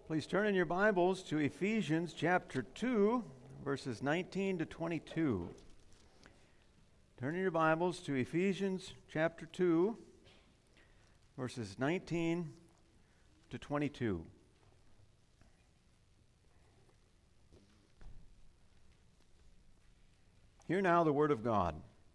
Please turn in your Bibles to Ephesians chapter 2, verses 19 to 22. Turn in your Bibles to Ephesians chapter 2, verses 19 to 22. Hear now the word of God.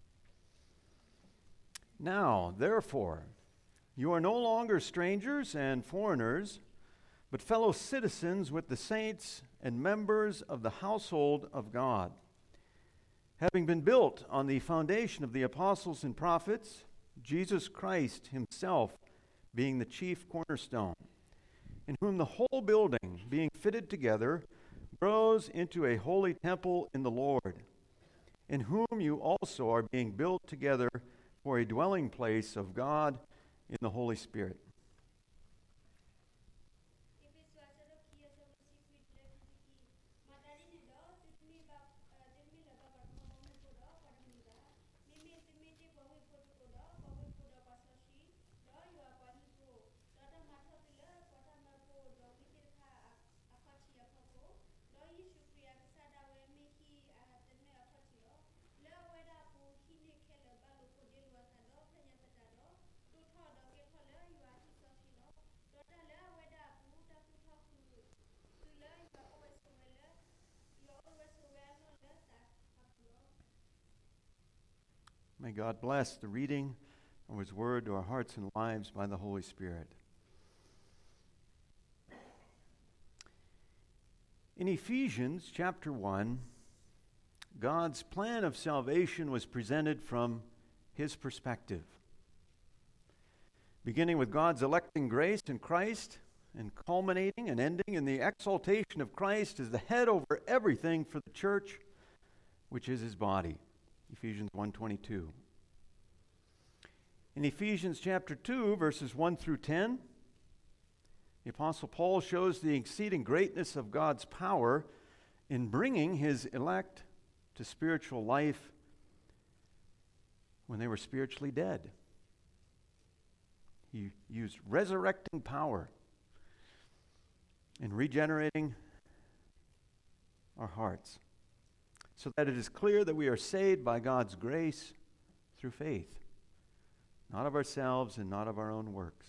Now, therefore, you are no longer strangers and foreigners, but fellow citizens with the saints and members of the household of God, having been built on the foundation of the apostles and prophets, Jesus Christ himself being the chief cornerstone, in whom the whole building, being fitted together, grows into a holy temple in the Lord, in whom you also are being built together for a dwelling place of God in the Holy Spirit. May God bless the reading of His Word to our hearts and lives by the Holy Spirit. In Ephesians chapter 1, God's plan of salvation was presented from His perspective, beginning with God's electing grace in Christ and culminating and ending in the exaltation of Christ as the head over everything for the church, which is His body. Ephesians 1:22. In Ephesians chapter 2, verses 1 through 10, the Apostle Paul shows the exceeding greatness of God's power in bringing His elect to spiritual life when they were spiritually dead. He used resurrecting power in regenerating our hearts, so that it is clear that we are saved by God's grace through faith, not of ourselves and not of our own works.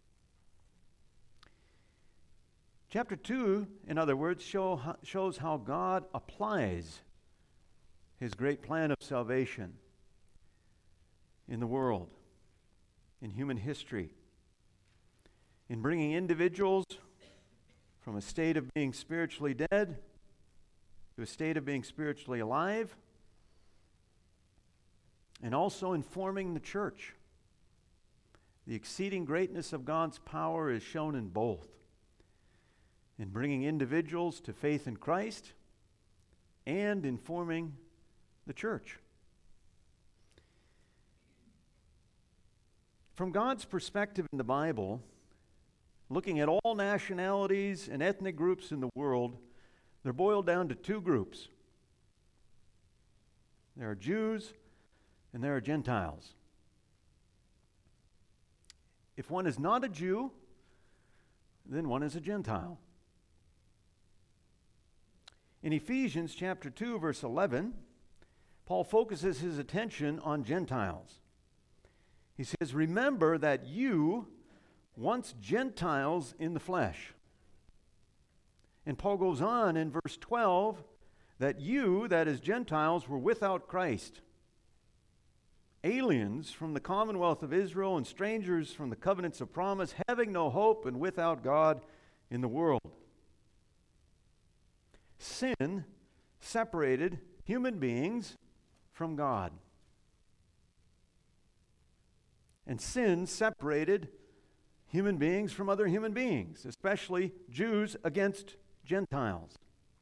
Chapter 2, in other words, shows how God applies His great plan of salvation in the world, in human history, in bringing individuals from a state of being spiritually dead to a state of being spiritually alive, and also informing the church. The exceeding greatness of God's power is shown in both, in bringing individuals to faith in Christ and informing the church. From God's perspective in the Bible, looking at all nationalities and ethnic groups in the world, they're boiled down to two groups. There are Jews and there are Gentiles. If one is not a Jew, then one is a Gentile. In Ephesians chapter 2, verse 11, Paul focuses his attention on Gentiles. He says, "Remember that you, once Gentiles in the flesh." And Paul goes on in verse 12, that you, that is Gentiles, were without Christ, aliens from the commonwealth of Israel and strangers from the covenants of promise, having no hope and without God in the world. Sin separated human beings from God. And sin separated human beings from other human beings, especially Jews against Gentiles.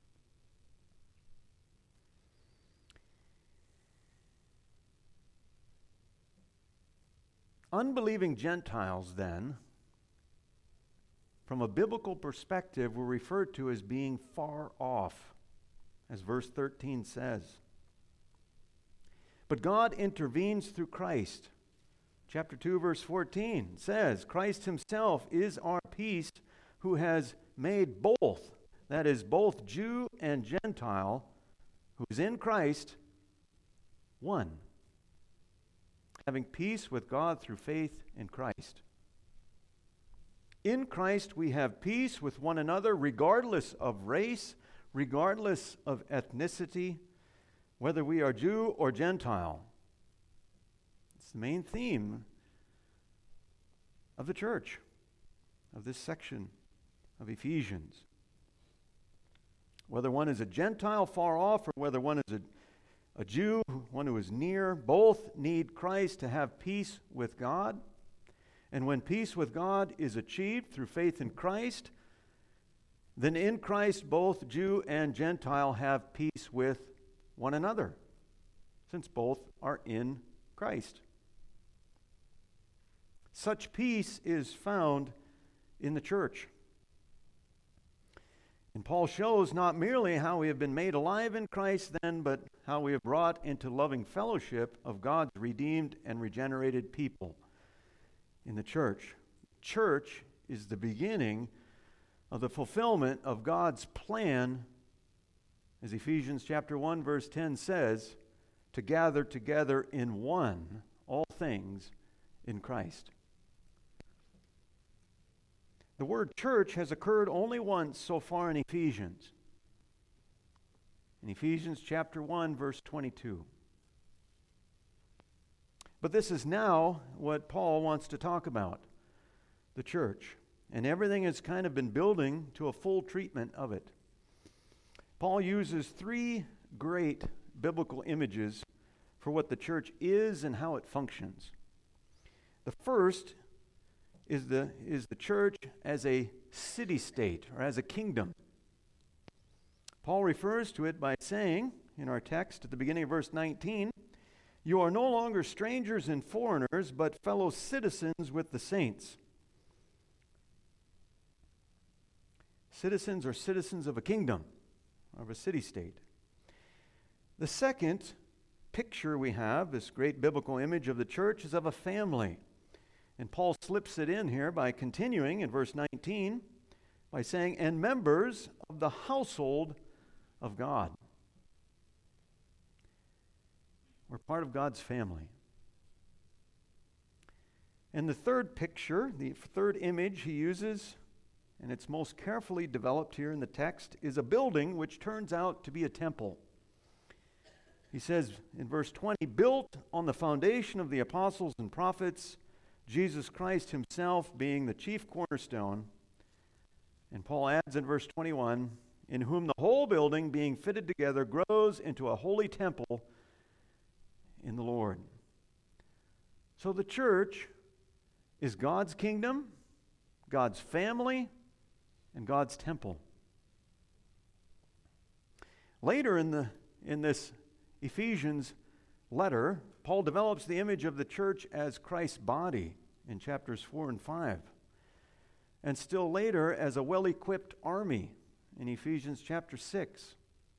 Unbelieving Gentiles, then, from a biblical perspective, were referred to as being far off, as verse 13 says. But God intervenes through Christ. Chapter 2, verse 14 says, Christ himself is our peace, who has made both, that is, both Jew and Gentile, who is in Christ, one, having peace with God through faith in Christ. In Christ we have peace with one another regardless of race, regardless of ethnicity, whether we are Jew or Gentile. It's the main theme of the church, of this section of Ephesians. Whether one is a Gentile far off or whether one is a Jew, one who is near, both need Christ to have peace with God. And when peace with God is achieved through faith in Christ, then in Christ both Jew and Gentile have peace with one another, since both are in Christ. Such peace is found in the church. And Paul shows not merely how we have been made alive in Christ then, but how we have brought into loving fellowship of God's redeemed and regenerated people in the church. Church is the beginning of the fulfillment of God's plan, as Ephesians chapter 1 verse 10 says, to gather together in one all things in Christ. The word church has occurred only once so far in Ephesians. In Ephesians chapter 1 verse 22. But this is now what Paul wants to talk about, the church. And everything has kind of been building to a full treatment of it. Paul uses three great biblical images for what the church is and how it functions. The first is the church as a city-state or as a kingdom. Paul refers to it by saying in our text at the beginning of verse 19, "You are no longer strangers and foreigners, but fellow citizens with the saints." Citizens are citizens of a kingdom, of a city-state. The second picture we have, this great biblical image of the church, is of a family. And Paul slips it in here by continuing in verse 19 by saying, "And members of the household of God." We're part of God's family. And the third picture, the third image he uses, and it's most carefully developed here in the text, is a building which turns out to be a temple. He says in verse 20, "Built on the foundation of the apostles and prophets, Jesus Christ himself being the chief cornerstone." And Paul adds in verse 21, "In whom the whole building being fitted together grows into a holy temple in the Lord." So the church is God's kingdom, God's family, and God's temple. Later in this Ephesians letter, Paul develops the image of the church as Christ's body in chapters 4 and 5. And still later as a well-equipped army in Ephesians chapter 6.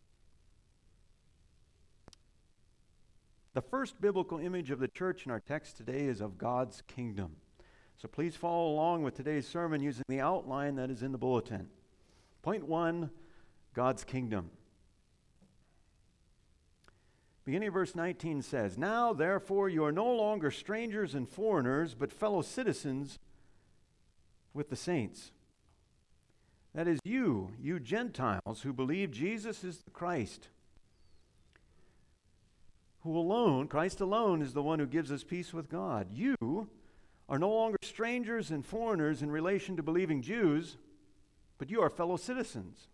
The first biblical image of the church in our text today is of God's kingdom. So please follow along with today's sermon using the outline that is in the bulletin. Point 1, God's kingdom. Beginning of verse 19 says, "Now therefore you are no longer strangers and foreigners, but fellow citizens with the saints." That is you Gentiles who believe Jesus is the Christ, Christ alone is the one who gives us peace with God. You are no longer strangers and foreigners in relation to believing Jews, but you are fellow citizens.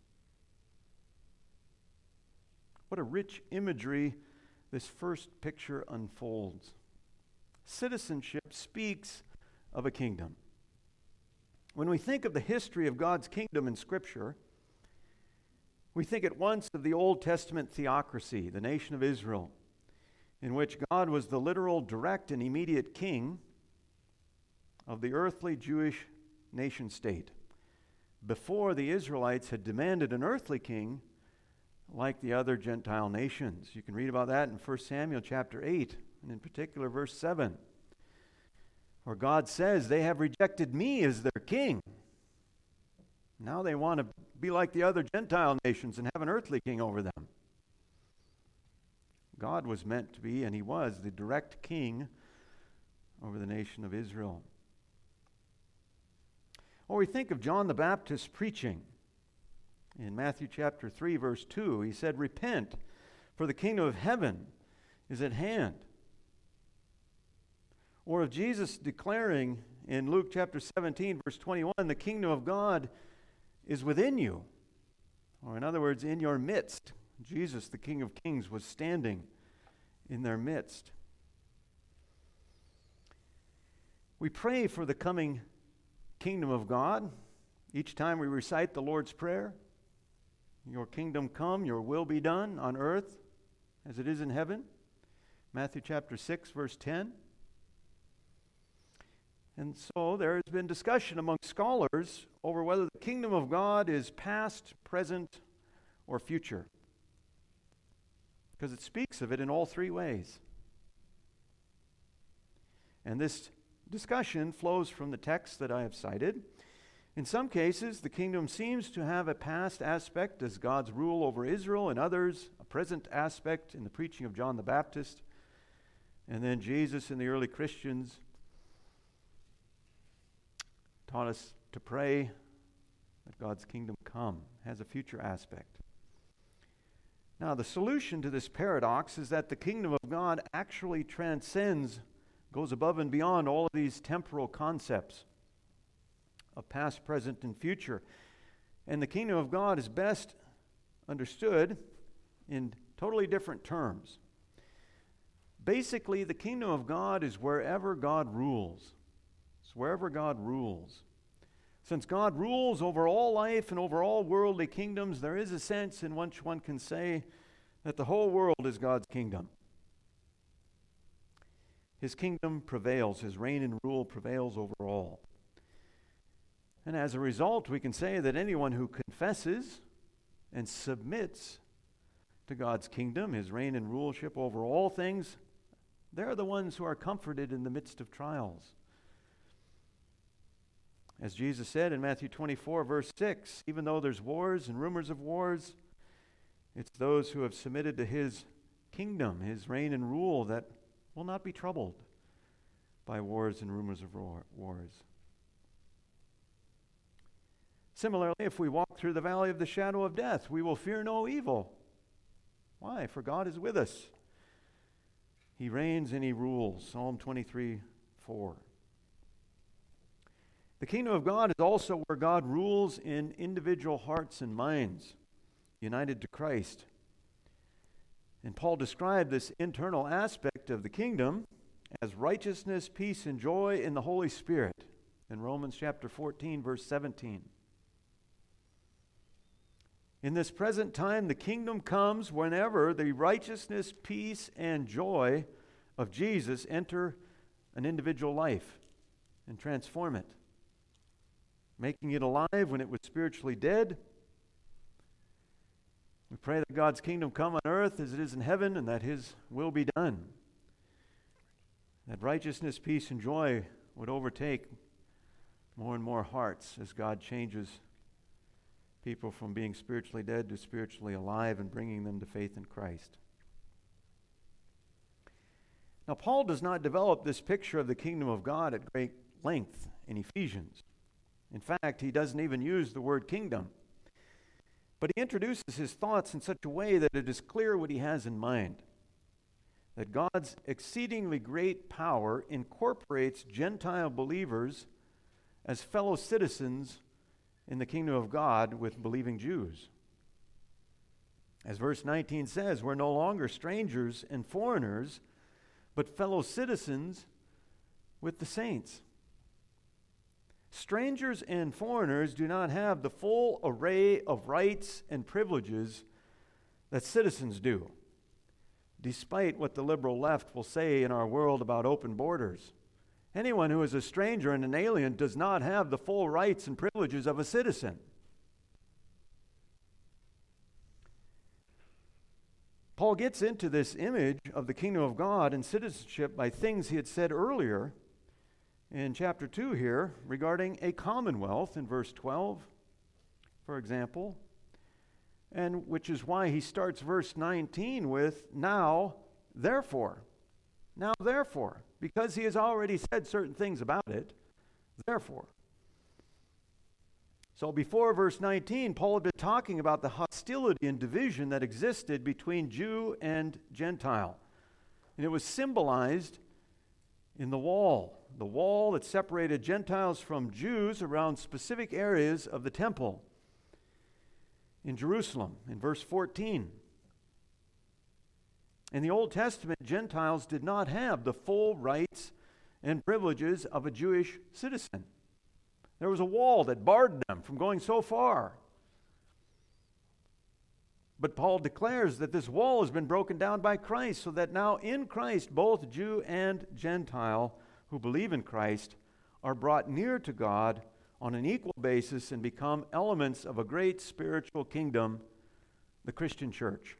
What a rich imagery this first picture unfolds. Citizenship speaks of a kingdom. When we think of the history of God's kingdom in Scripture, we think at once of the Old Testament theocracy, the nation of Israel, in which God was the literal, direct, and immediate king of the earthly Jewish nation-state, before the Israelites had demanded an earthly king like the other Gentile nations. You can read about that in 1 Samuel chapter 8, and in particular verse 7, where God says, "They have rejected me as their king." Now they want to be like the other Gentile nations and have an earthly king over them. God was meant to be, and he was, the direct king over the nation of Israel. Or we think of John the Baptist preaching. In Matthew chapter 3, verse 2, he said, "Repent, for the kingdom of heaven is at hand." Or of Jesus declaring in Luke chapter 17, verse 21, "The kingdom of God is within you." Or in other words, in your midst. Jesus, the King of Kings, was standing in their midst. We pray for the coming kingdom of God each time we recite the Lord's Prayer. Your kingdom come, your will be done on earth as it is in heaven. Matthew chapter 6, verse 10. And so there has been discussion among scholars over whether the kingdom of God is past, present, or future, because it speaks of it in all three ways. And this discussion flows from the text that I have cited. In some cases, the kingdom seems to have a past aspect as God's rule over Israel, and others, a present aspect in the preaching of John the Baptist. And then Jesus and the early Christians taught us to pray that God's kingdom come, has a future aspect. Now, the solution to this paradox is that the kingdom of God actually transcends, goes above and beyond all of these temporal concepts of past, present, and future. And the kingdom of God is best understood in totally different terms. Basically, the kingdom of God is wherever God rules. It's wherever God rules. Since God rules over all life and over all worldly kingdoms, there is a sense in which one can say that the whole world is God's kingdom. His kingdom prevails. His reign and rule prevails over all. And as a result, we can say that anyone who confesses and submits to God's kingdom, his reign and ruleship over all things, they're the ones who are comforted in the midst of trials. As Jesus said in Matthew 24, verse 6, even though there's wars and rumors of wars, it's those who have submitted to his kingdom, his reign and rule, that will not be troubled by wars and rumors of wars. Similarly, if we walk through the valley of the shadow of death, we will fear no evil. Why? For God is with us. He reigns and he rules. Psalm 23, 4. The kingdom of God is also where God rules in individual hearts and minds, united to Christ. And Paul described this internal aspect of the kingdom as righteousness, peace, and joy in the Holy Spirit in Romans chapter 14, verse 17. In this present time, the kingdom comes whenever the righteousness, peace, and joy of Jesus enter an individual life and transform it, making it alive when it was spiritually dead. We pray that God's kingdom come on earth as it is in heaven, and that his will be done. That righteousness, peace, and joy would overtake more and more hearts as God changes people from being spiritually dead to spiritually alive and bringing them to faith in Christ. Now, Paul does not develop this picture of the kingdom of God at great length in Ephesians. In fact, he doesn't even use the word kingdom. But he introduces his thoughts in such a way that it is clear what he has in mind. That God's exceedingly great power incorporates Gentile believers as fellow citizens in the kingdom of God with believing Jews. As verse 19 says, we're no longer strangers and foreigners, but fellow citizens with the saints. Strangers and foreigners do not have the full array of rights and privileges that citizens do, despite what the liberal left will say in our world about open borders. Anyone who is a stranger and an alien does not have the full rights and privileges of a citizen. Paul gets into this image of the kingdom of God and citizenship by things he had said earlier in chapter 2 here regarding a commonwealth in verse 12 for example, and which is why he starts verse 19 with, now, therefore. Now, therefore. Because he has already said certain things about it, therefore. So before verse 19, Paul had been talking about the hostility and division that existed between Jew and Gentile. And it was symbolized in the wall that separated Gentiles from Jews around specific areas of the temple in Jerusalem, in verse 14. In the Old Testament, Gentiles did not have the full rights and privileges of a Jewish citizen. There was a wall that barred them from going so far. But Paul declares that this wall has been broken down by Christ, so that now in Christ, both Jew and Gentile who believe in Christ are brought near to God on an equal basis and become elements of a great spiritual kingdom, the Christian church.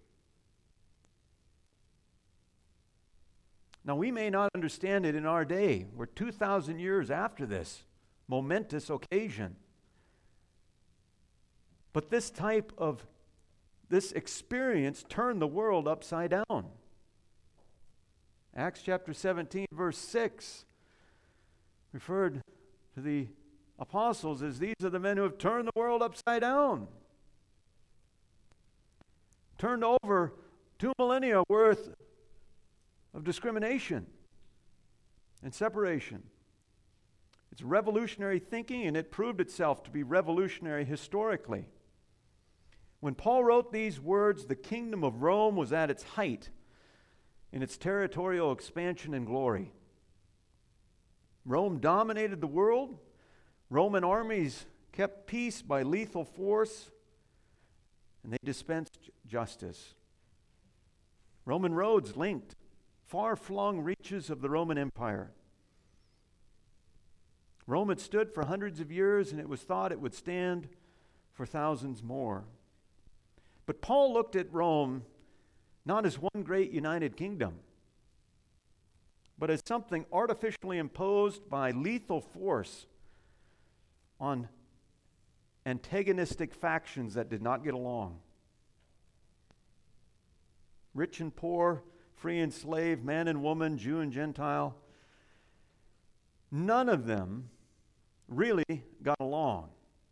Now, we may not understand it in our day. We're 2,000 years after this momentous occasion. But this experience turned the world upside down. Acts chapter 17, verse 6 referred to the apostles as these are the men who have turned the world upside down. Turned over 2 millennia worth of discrimination and separation. It's revolutionary thinking, and it proved itself to be revolutionary historically. When Paul wrote these words, the kingdom of Rome was at its height in its territorial expansion and glory. Rome dominated the world. Roman armies kept peace by lethal force, and they dispensed justice. Roman roads linked far-flung reaches of the Roman Empire. Rome had stood for hundreds of years, and it was thought it would stand for thousands more. But Paul looked at Rome not as one great united kingdom, but as something artificially imposed by lethal force on antagonistic factions that did not get along. Rich and poor, free and slave, man and woman, Jew and Gentile, none of them really got along.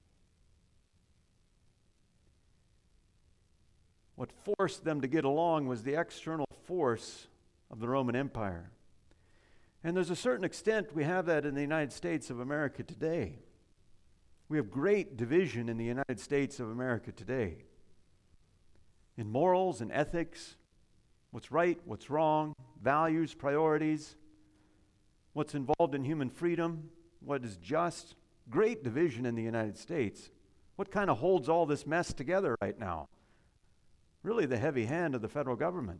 What forced them to get along was the external force of the Roman Empire. And there's a certain extent we have that in the United States of America today. We have great division in the United States of America today. In morals and ethics, what's right, what's wrong, values, priorities, what's involved in human freedom, what is just. Great division in the United States. What kind of holds all this mess together right now? Really the heavy hand of the federal government.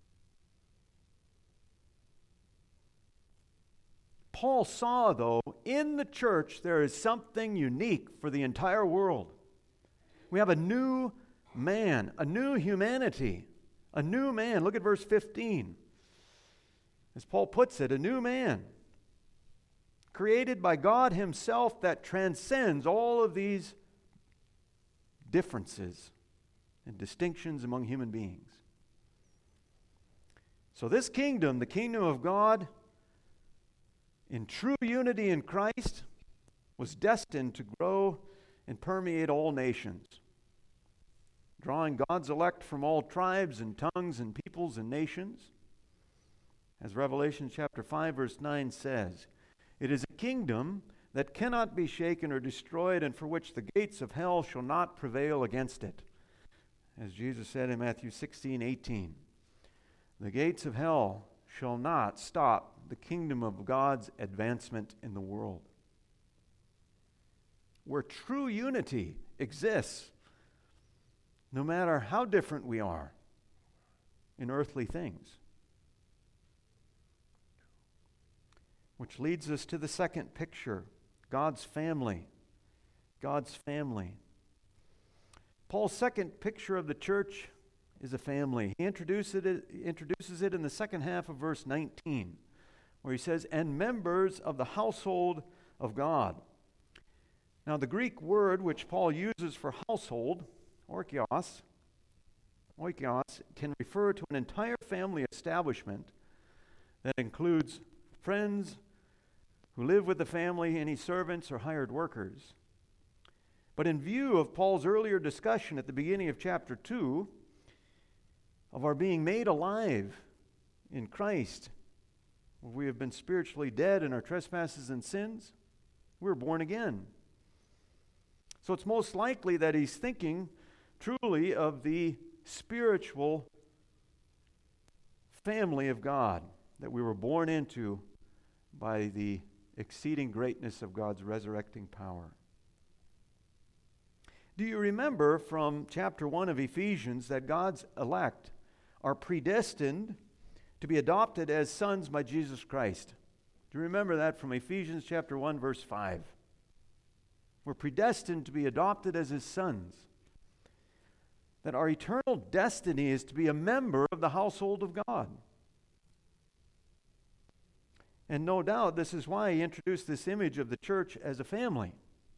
Paul saw, though, in the church there is something unique for the entire world. We have a new man, a new humanity, a new man. Look at verse 15. As Paul puts it, a new man, created by God himself that transcends all of these differences and distinctions among human beings. So this kingdom, the kingdom of God, in true unity in Christ, was destined to grow and permeate all nations, drawing God's elect from all tribes and tongues and peoples and nations. As Revelation chapter 5 verse 9 says, it is a kingdom that cannot be shaken or destroyed, and for which the gates of hell shall not prevail against it. As Jesus said in Matthew 16:18, the gates of hell shall not stop the kingdom of God's advancement in the world. Where true unity exists, no matter how different we are in earthly things. Which leads us to the second picture, God's family. God's family. Paul's second picture of the church is a family. He introduces it in the second half of verse 19, where he says, and members of the household of God. Now, the Greek word which Paul uses for household, oikios, can refer to an entire family establishment that includes friends who live with the family, any servants or hired workers. But in view of Paul's earlier discussion at the beginning of chapter 2 of our being made alive in Christ, where we have been spiritually dead in our trespasses and sins, we're born again. So it's most likely that he's thinking truly of the spiritual family of God that we were born into by the exceeding greatness of God's resurrecting power. Do you remember from chapter 1 of Ephesians that God's elect are predestined to be adopted as sons by Jesus Christ? Do you remember that from Ephesians chapter 1, verse 5? We're predestined to be adopted as his sons. That our eternal destiny is to be a member of the household of God. And no doubt this is why he introduced this image of the church as a family.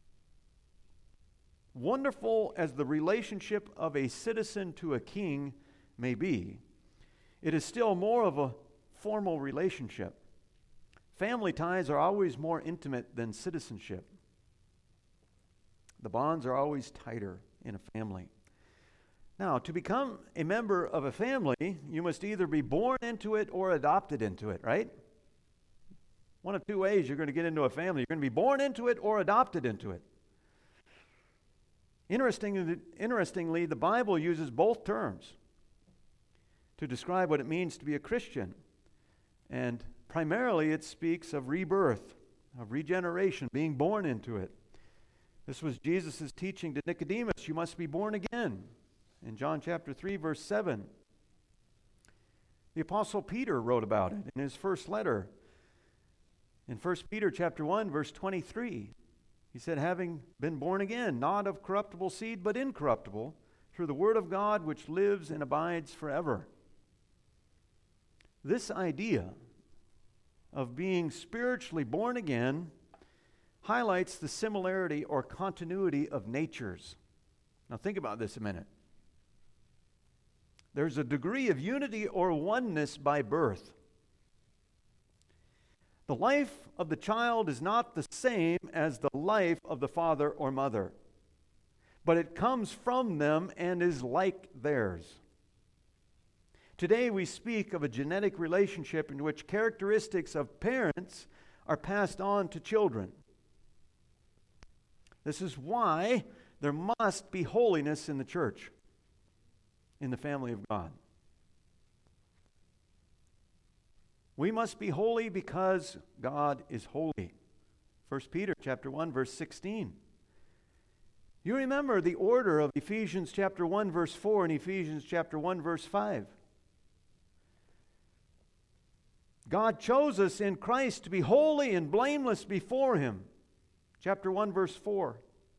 Wonderful as the relationship of a citizen to a king may be, it is still more of a formal relationship. Family ties are always more intimate than citizenship. The bonds are always tighter in a family. Now, to become a member of a family, you must either be born into it or adopted into it, right? One of two ways you're going to get into a family. You're going to be born into it or adopted into it. Interestingly, the Bible uses both terms to describe what it means to be a Christian. And primarily it speaks of rebirth, of regeneration, being born into it. This was Jesus' teaching to Nicodemus. You must be born again. In John chapter 3, verse 7. The Apostle Peter wrote about it in his first letter. In 1 Peter chapter 1, verse 23, he said, having been born again, not of corruptible seed, but incorruptible, through the word of God which lives and abides forever. This idea of being spiritually born again highlights the similarity or continuity of natures. Now think about this a minute. There's a degree of unity or oneness by birth. The life of the child is not the same as the life of the father or mother, but it comes from them and is like theirs. Today we speak of a genetic relationship in which characteristics of parents are passed on to children. This is why there must be holiness in the church, in the family of God. We must be holy because God is holy. 1 Peter chapter 1, verse 16. You remember the order of Ephesians chapter 1, verse 4 and Ephesians chapter 1, verse 5. God chose us in Christ to be holy and blameless before him. Chapter 1, verse 4.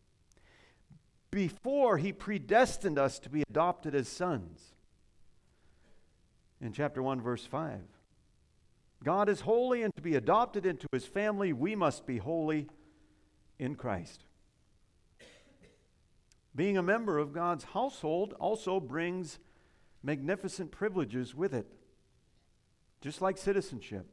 Before he predestined us to be adopted as sons. In chapter 1, verse 5. God is holy, and to be adopted into his family, we must be holy in Christ. Being a member of God's household also brings magnificent privileges with it, just like citizenship.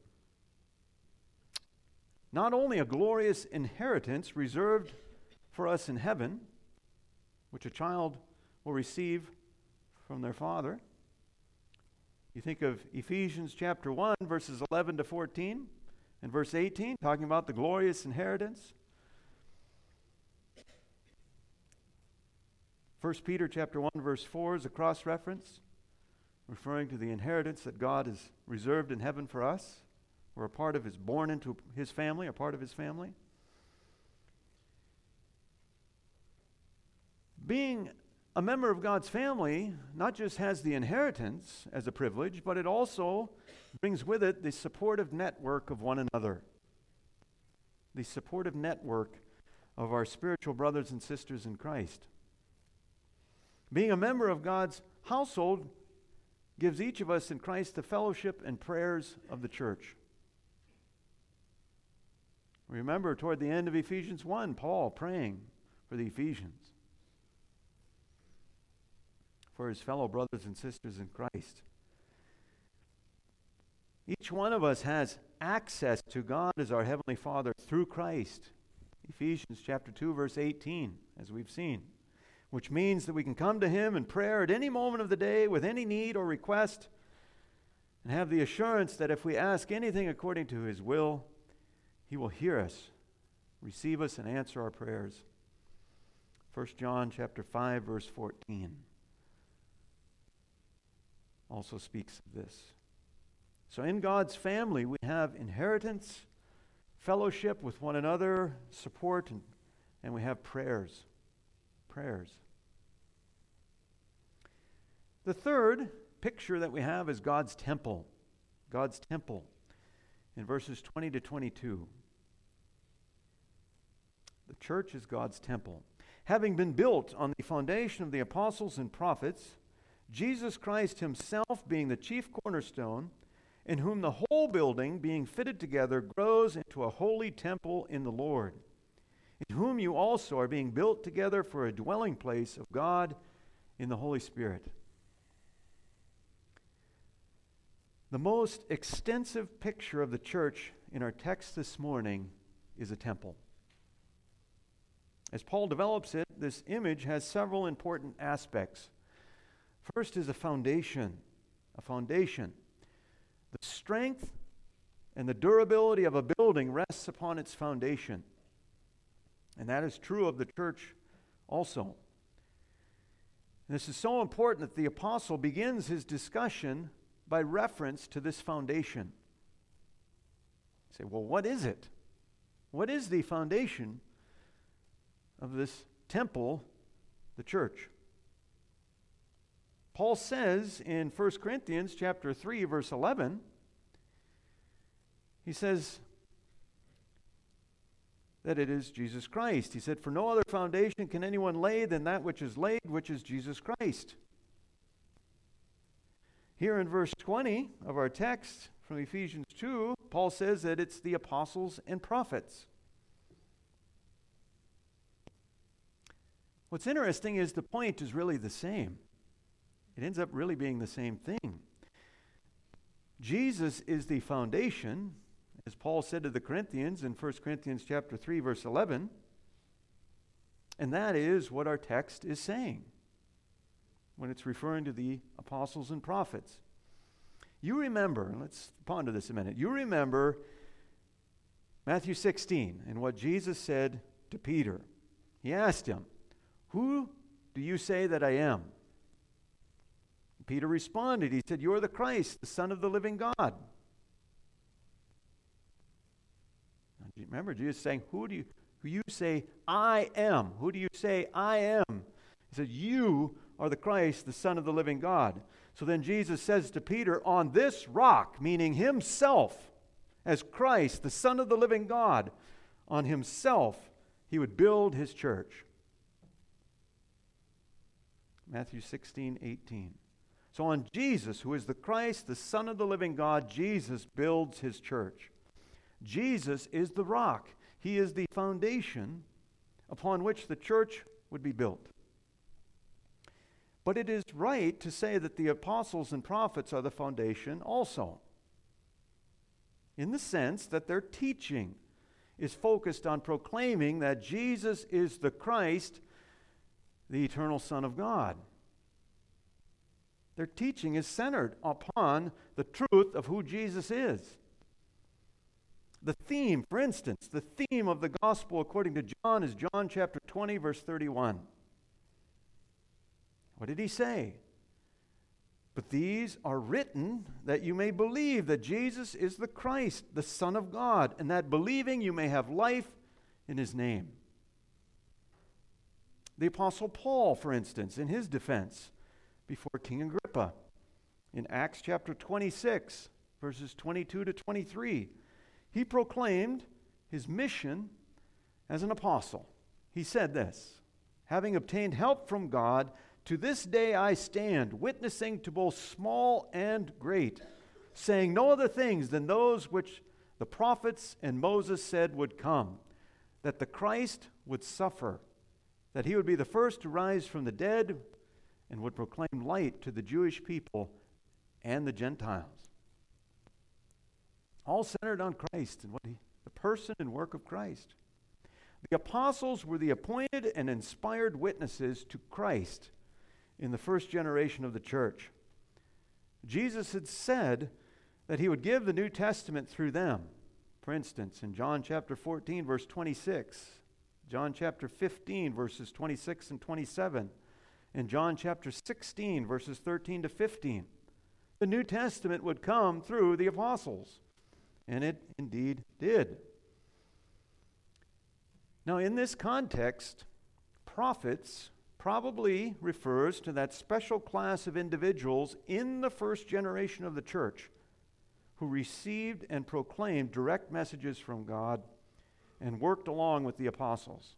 Not only a glorious inheritance reserved for us in heaven, which a child will receive from their father. You think of Ephesians chapter 1, verses 11 to 14, and verse 18, talking about the glorious inheritance. 1 Peter chapter 1, verse 4 is a cross-reference, referring to the inheritance that God has reserved in heaven for us. We're a part of his, born into his family, a part of his family. Being a member of God's family not just has the inheritance as a privilege, but it also brings with it the supportive network of one another. The supportive network of our spiritual brothers and sisters in Christ. Being a member of God's household gives each of us in Christ the fellowship and prayers of the church. Remember, toward the end of Ephesians 1, Paul praying for the Ephesians, for his fellow brothers and sisters in Christ. Each one of us has access to God as our Heavenly Father through Christ. Ephesians chapter 2, verse 18, as we've seen, which means that we can come to Him in prayer at any moment of the day with any need or request and have the assurance that if we ask anything according to His will, He will hear us, receive us, and answer our prayers. 1 John chapter 5, verse 14 also speaks of this. So in God's family, we have inheritance, fellowship with one another, support, and we have prayers. Prayers. The third picture that we have is God's temple. God's temple in verses 20 to 22. The church is God's temple. Having been built on the foundation of the apostles and prophets, Jesus Christ Himself being the chief cornerstone, in whom the whole building, being fitted together, grows into a holy temple in the Lord, in whom you also are being built together for a dwelling place of God in the Holy Spirit. The most extensive picture of the church in our text this morning is a temple. As Paul develops it, this image has several important aspects. First is a foundation. A foundation. The strength and the durability of a building rests upon its foundation. And that is true of the church also. And this is so important that the apostle begins his discussion by reference to this foundation. You say, well, what is it? What is the foundation of this temple, the church? Paul says in 1 Corinthians chapter 3, verse 11, he says that it is Jesus Christ. He said, for no other foundation can anyone lay than that which is laid, which is Jesus Christ. Here in verse 20 of our text from Ephesians 2, Paul says that it's the apostles and prophets. What's interesting is the point is really the same. It ends up really being the same thing. Jesus is the foundation, as Paul said to the Corinthians in 1 Corinthians chapter 3, verse 11. And that is what our text is saying when it's referring to the apostles and prophets. You remember, let's ponder this a minute. You remember Matthew 16 and what Jesus said to Peter. He asked him, who do you say that I am? Peter responded. He said, you are the Christ, the Son of the living God. Remember, Jesus saying, who you say I am? Who do you say I am? He said, you are the Christ, the Son of the living God. So then Jesus says to Peter, on this rock, meaning himself, as Christ, the Son of the living God, on himself, he would build his church. Matthew 16:18. So on Jesus, who is the Christ, the Son of the living God, Jesus builds his church. Jesus is the rock. He is the foundation upon which the church would be built. But it is right to say that the apostles and prophets are the foundation also, in the sense that their teaching is focused on proclaiming that Jesus is the Christ, the eternal Son of God. Their teaching is centered upon the truth of who Jesus is. The theme, for instance, the theme of the gospel according to John is John chapter 20, verse 31. What did he say? But these are written that you may believe that Jesus is the Christ, the Son of God, and that believing you may have life in his name. The Apostle Paul, for instance, in his defense before King Agrippa, in Acts chapter 26, verses 22 to 23, he proclaimed his mission as an apostle. He said this, having obtained help from God, to this day I stand, witnessing to both small and great, saying no other things than those which the prophets and Moses said would come, that the Christ would suffer, that he would be the first to rise from the dead and would proclaim light to the Jewish people and the Gentiles. All centered on Christ and the person and work of Christ. The apostles were the appointed and inspired witnesses to Christ in the first generation of the church. Jesus had said that he would give the New Testament through them. For instance, in John chapter 14, verse 26, John chapter 15, verses 26 and 27, and John chapter 16, verses 13 to 15. The New Testament would come through the apostles, and it indeed did. Now, in this context, prophets probably refers to that special class of individuals in the first generation of the church who received and proclaimed direct messages from God and worked along with the apostles.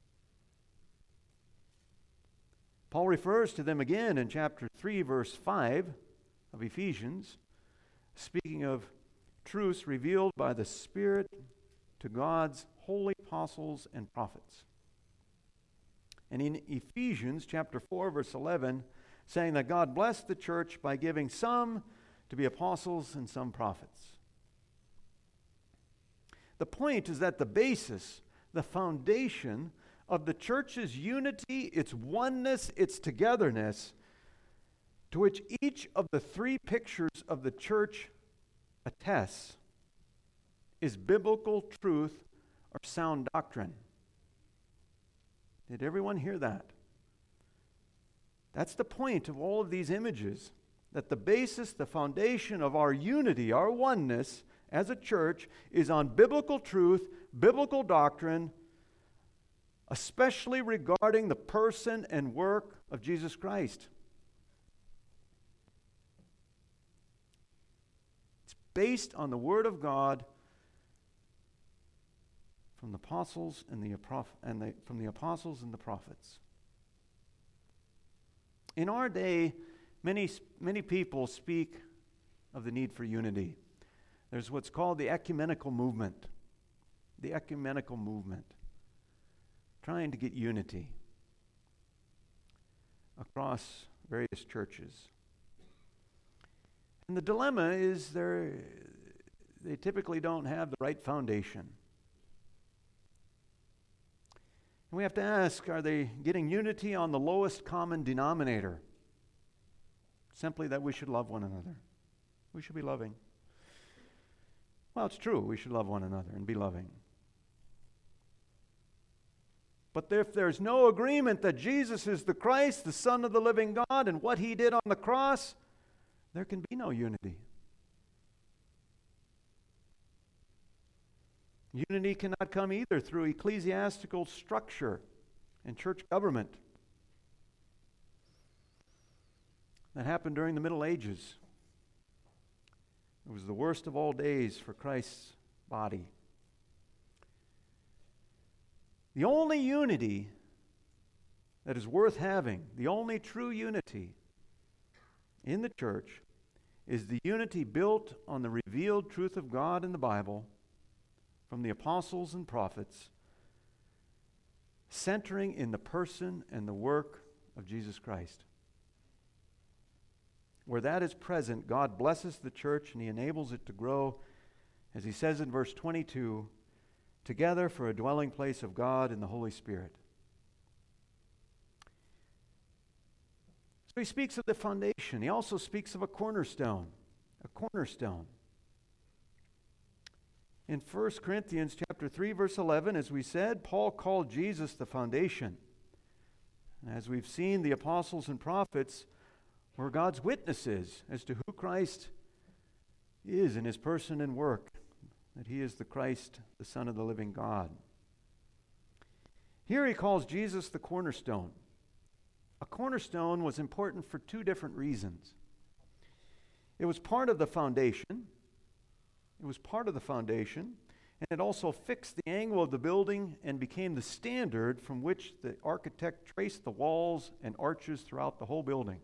Paul refers to them again in chapter 3, verse 5 of Ephesians, speaking of truths revealed by the Spirit to God's holy apostles and prophets. And in Ephesians chapter 4, verse 11, saying that God blessed the church by giving some to be apostles and some prophets. The point is that the basis, the foundation of the church's unity, its oneness, its togetherness, to which each of the three pictures of the church attests, is biblical truth or sound doctrine. Did everyone hear that? That's the point of all of these images, that the basis, the foundation of our unity, our oneness as a church is on biblical truth, biblical doctrine, especially regarding the person and work of Jesus Christ. It's based on the Word of God from the apostles from the apostles and the prophets. In our day, many people speak of the need for unity. There's what's called the ecumenical movement. The ecumenical movement. Trying to get unity across various churches. And the dilemma is they typically don't have the right foundation. And we have to ask, are they getting unity on the lowest common denominator? Simply that we should love one another. We should be loving. Well, it's true, we should love one another and be loving. But if there's no agreement that Jesus is the Christ, the Son of the living God, and what he did on the cross, there can be no unity. Unity cannot come either through ecclesiastical structure and church government. That happened during the Middle Ages. It was the worst of all days for Christ's body. The only unity that is worth having, the only true unity in the church, is the unity built on the revealed truth of God in the Bible from the apostles and prophets, centering in the person and the work of Jesus Christ. Where that is present, God blesses the church and he enables it to grow, as he says in verse 22, together for a dwelling place of God in the Holy Spirit. So he speaks of the foundation. He also speaks of a cornerstone. A cornerstone. In 1 Corinthians chapter 3, verse 11, as we said, Paul called Jesus the foundation. And as we've seen, the apostles and prophets were God's witnesses as to who Christ is in his person and work, that he is the Christ, the Son of the living God. Here he calls Jesus the cornerstone. A cornerstone was important for two different reasons. It was part of the foundation. It was part of the foundation, and it also fixed the angle of the building and became the standard from which the architect traced the walls and arches throughout the whole building.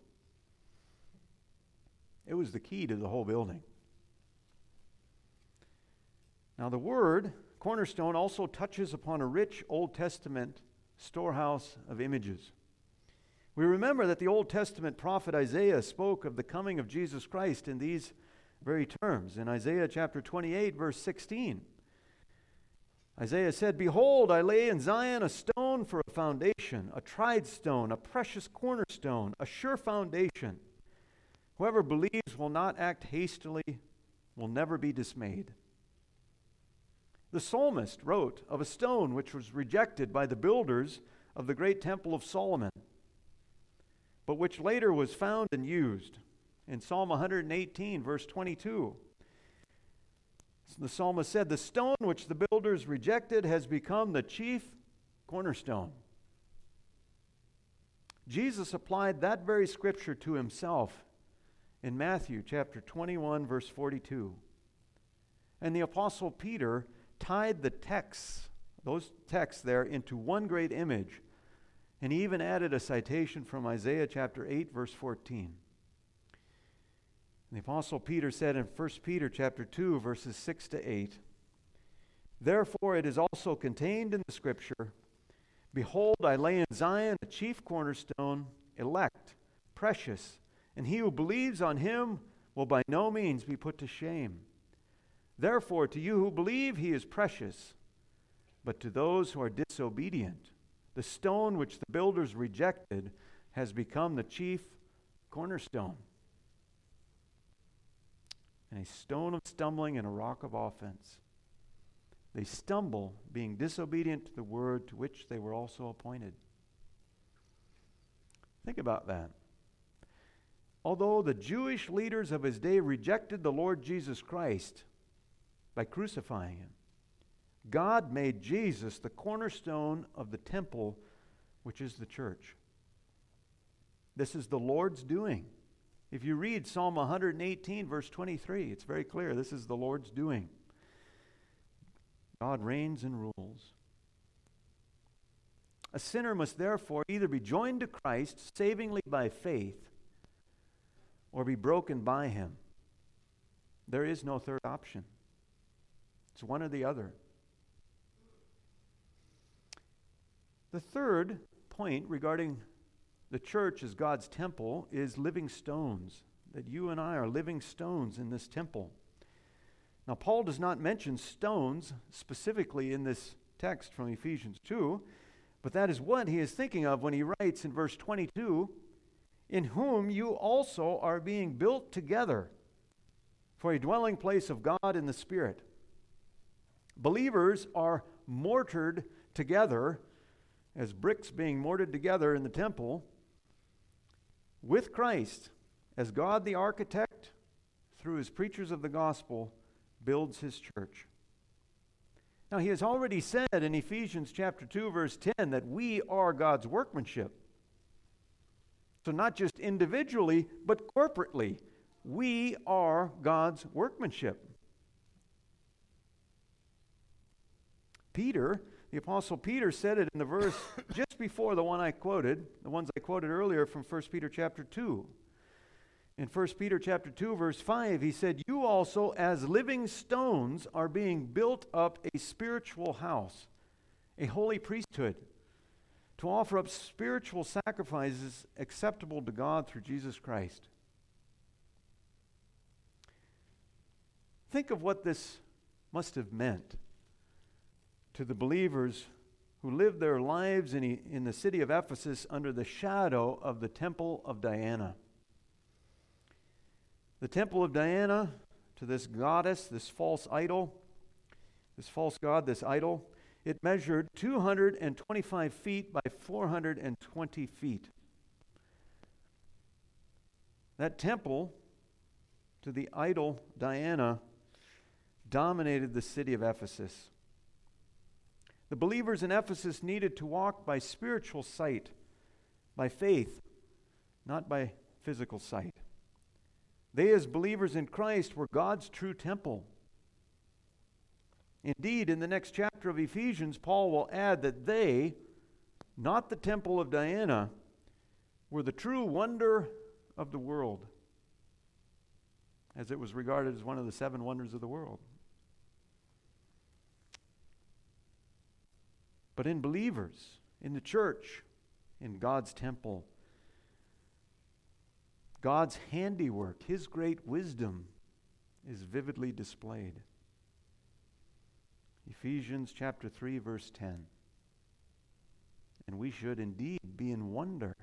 It was the key to the whole building. Now the word cornerstone also touches upon a rich Old Testament storehouse of images. We remember that the Old Testament prophet Isaiah spoke of the coming of Jesus Christ in these very terms. In Isaiah chapter 28, verse 16, Isaiah said, "Behold, I lay in Zion a stone for a foundation, a tried stone, a precious cornerstone, a sure foundation. Whoever believes will not act hastily, will never be dismayed." The psalmist wrote of a stone which was rejected by the builders of the great temple of Solomon, but which later was found and used. In Psalm 118, verse 22, the psalmist said, "The stone which the builders rejected has become the chief cornerstone." Jesus applied that very scripture to himself in Matthew chapter 21, verse 42. And the Apostle Peter tied the texts, those texts there, into one great image. And he even added a citation from Isaiah chapter 8, verse 14. And the Apostle Peter said in 1 Peter chapter 2, verses 6 to 8, "Therefore it is also contained in the Scripture, Behold, I lay in Zion a chief cornerstone, elect, precious, and he who believes on him will by no means be put to shame. Therefore to you who believe he is precious, but to those who are disobedient, the stone which the builders rejected has become the chief cornerstone, and a stone of stumbling and a rock of offense. They stumble, being disobedient to the word to which they were also appointed." Think about that. Although the Jewish leaders of his day rejected the Lord Jesus Christ by crucifying him, God made Jesus the cornerstone of the temple, which is the church. This is the Lord's doing. If you read Psalm 118, verse 23, it's very clear. This is the Lord's doing. God reigns and rules. A sinner must therefore either be joined to Christ savingly by faith or be broken by him. There is no third option. It's one or the other. The third point regarding the church as God's temple is living stones, that you and I are living stones in this temple. Now, Paul does not mention stones specifically in this text from Ephesians 2, but that is what he is thinking of when he writes in verse 22, "In whom you also are being built together for a dwelling place of God in the Spirit." Believers are mortared together, as bricks being mortared together in the temple, with Christ, as God the architect, through his preachers of the gospel, builds his church. Now, he has already said in Ephesians chapter 2, verse 10, that we are God's workmanship. So not just individually, but corporately, we are God's workmanship. Peter, the Apostle Peter, said it in the verse just before the ones I quoted earlier from 1 Peter chapter 2. In 1 Peter chapter 2, verse 5, he said, "You also, as living stones, are being built up a spiritual house, a holy priesthood, to offer up spiritual sacrifices acceptable to God through Jesus Christ." Think of what this must have meant to the believers who lived their lives in the city of Ephesus under the shadow of the temple of Diana. The temple of Diana, to this goddess, this false idol, this false god, this idol, it measured 225 feet by 420 feet. That temple to the idol Diana dominated the city of Ephesus. The believers in Ephesus needed to walk by spiritual sight, by faith, not by physical sight. They, as believers in Christ, were God's true temple. Indeed, in the next chapter of Ephesians, Paul will add that they, not the temple of Diana, were the true wonder of the world, as it was regarded as one of the 7 wonders of the world. but in believers, in the church, in God's temple. God's handiwork, His great wisdom is vividly displayed. Ephesians chapter 3, verse 10. And we should indeed be in wonder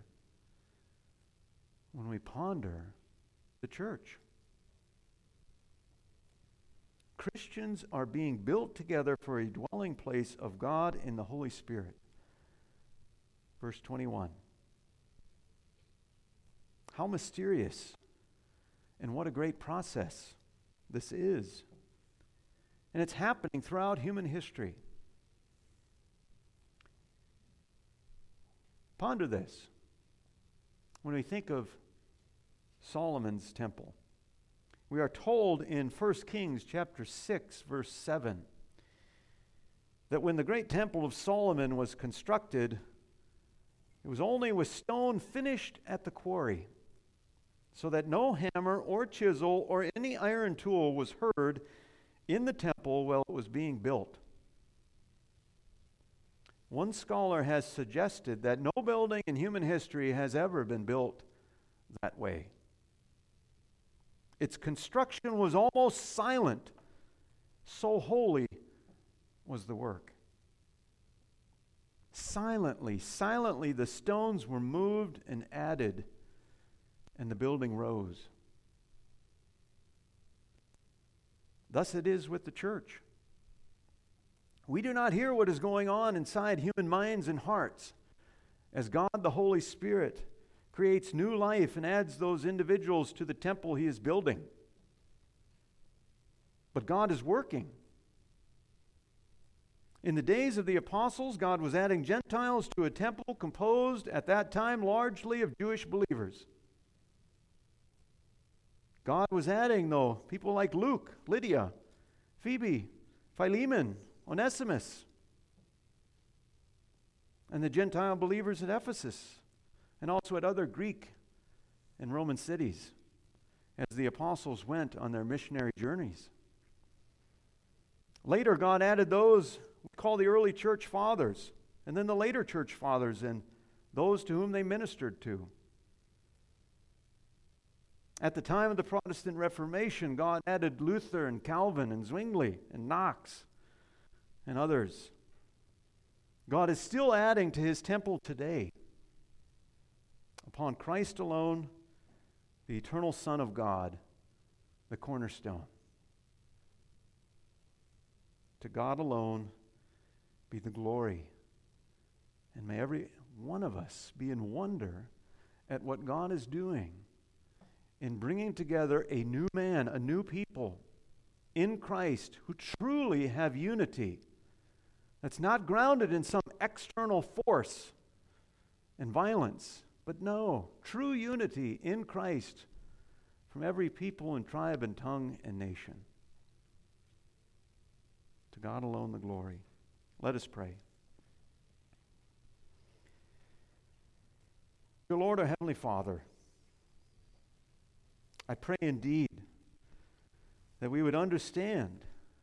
when we ponder the church. Christians are being built together for a dwelling place of God in the Holy Spirit. Verse 21. How mysterious and what a great process this is. And it's happening throughout human history. Ponder this. When we think of Solomon's temple, we are told in 1 Kings chapter 6, verse 7, that when the great temple of Solomon was constructed, it was only with stone finished at the quarry, so that no hammer or chisel or any iron tool was heard in the temple while it was being built. One scholar has suggested that no building in human history has ever been built that way. Its construction was almost silent. So holy was the work. Silently, the stones were moved and added, and the building rose. Thus it is with the church. We do not hear what is going on inside human minds and hearts as God the Holy Spirit creates new life and adds those individuals to the temple He is building. But God is working. In the days of the apostles, God was adding Gentiles to a temple composed at that time largely of Jewish believers. God was adding, though, people like Luke, Lydia, Phoebe, Philemon, Onesimus, and the Gentile believers at Ephesus, and also at other Greek and Roman cities, as the apostles went on their missionary journeys. Later, God added those we call the early church fathers, and then the later church fathers, and those to whom they ministered to. At the time of the Protestant Reformation, God added Luther and Calvin and Zwingli and Knox and others. God is still adding to His temple today. Upon Christ alone, the eternal Son of God, the cornerstone. To God alone be the glory. And may every one of us be in wonder at what God is doing in bringing together a new man, a new people in Christ who truly have unity that's not grounded in some external force and violence, but no, true unity in Christ from every people and tribe and tongue and nation. To God alone the glory. Let us pray. Dear Lord, our Heavenly Father, I pray indeed that we would understand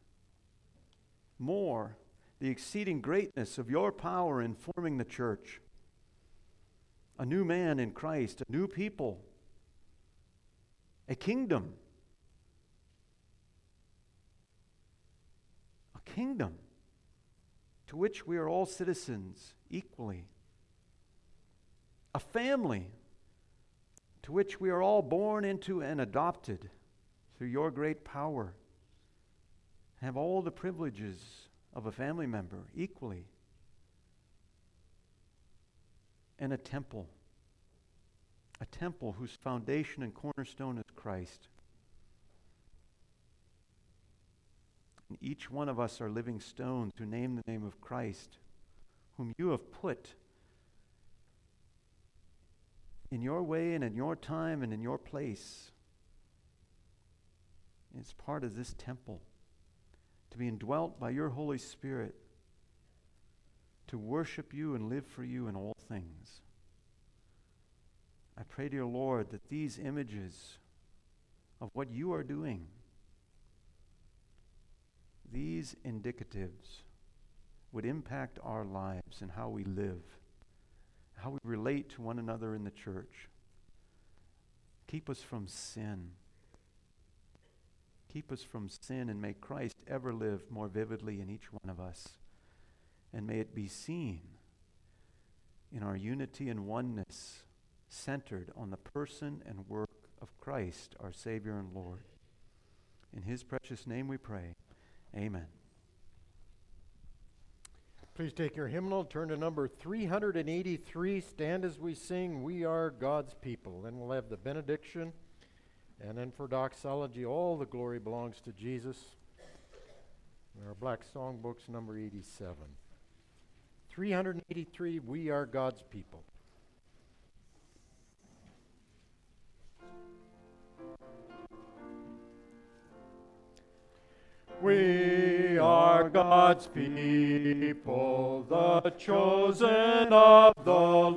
more the exceeding greatness of your power in forming the church. A new man in Christ, a new people, a kingdom. A kingdom to which we are all citizens equally. A family to which we are all born into and adopted through your great power. Have all the privileges of a family member equally. And a temple whose foundation and cornerstone is Christ. And each one of us are living stones who name the name of Christ, whom you have put in your way and in your time and in your place. It's part of this temple to be indwelt by your Holy Spirit, to worship you and live for you in all things. I pray, dear Lord, that these images of what you are doing, these indicatives, would impact our lives and how we live, how we relate to one another in the church. Keep us from sin. Keep us from sin, and may Christ ever live more vividly in each one of us. And may it be seen in our unity and oneness, centered on the person and work of Christ, our Savior and Lord. In His precious name we pray. Amen. Please take your hymnal, turn to number 383. Stand as we sing, "We Are God's People." Then we'll have the benediction. And then for doxology, all the glory belongs to Jesus. In our black songbooks, number 87. 383, "We Are God's People." We are God's people, the chosen of the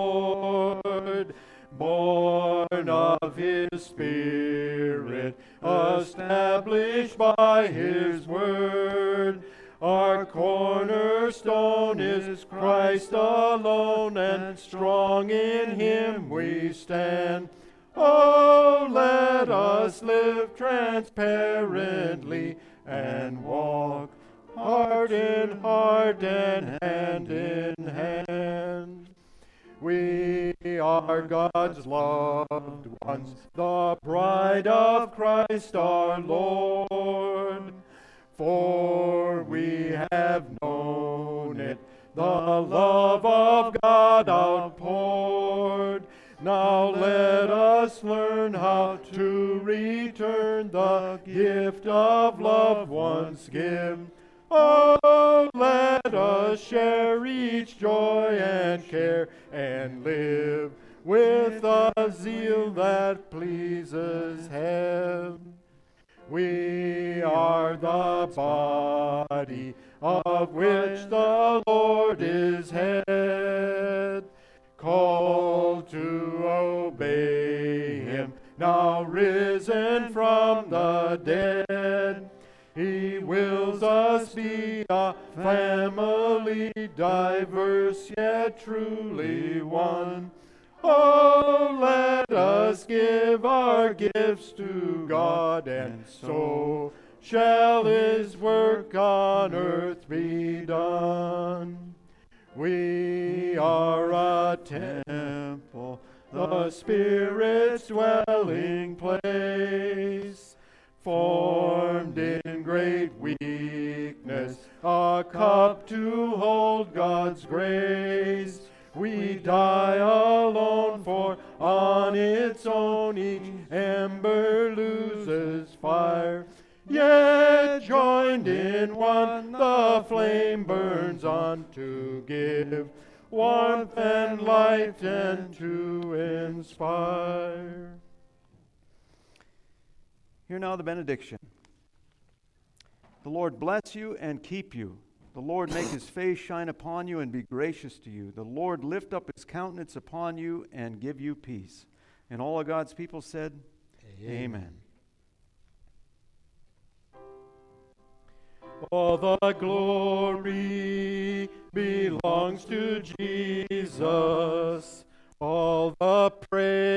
Lord, born of His Spirit, established by His word. Our cornerstone is Christ alone, and strong in Him we stand. Oh, let us live transparently and walk heart in heart and hand in hand. We are God's loved ones, the bride of Christ our Lord. For we have known it, the love of God outpoured. Now let us learn how to return the gift of love once given. Oh, let us share each joy and care, and live with a zeal that pleases Heaven. We are the body of which the Lord is head, called to obey Him, now risen from the dead. He wills us be a family, diverse yet truly one. Oh, let us give our gifts to God, and so shall His work on earth be done. We are a temple, the Spirit's dwelling place, formed in great weakness, a cup to hold God's grace. We die alone, for on its own each ember loses fire. Yet joined in one, the flame burns on to give warmth and light and to inspire. Hear now the benediction. The Lord bless you and keep you. The Lord make His face shine upon you and be gracious to you. The Lord lift up His countenance upon you and give you peace. And all of God's people said, Amen. All the glory belongs to Jesus. All the praise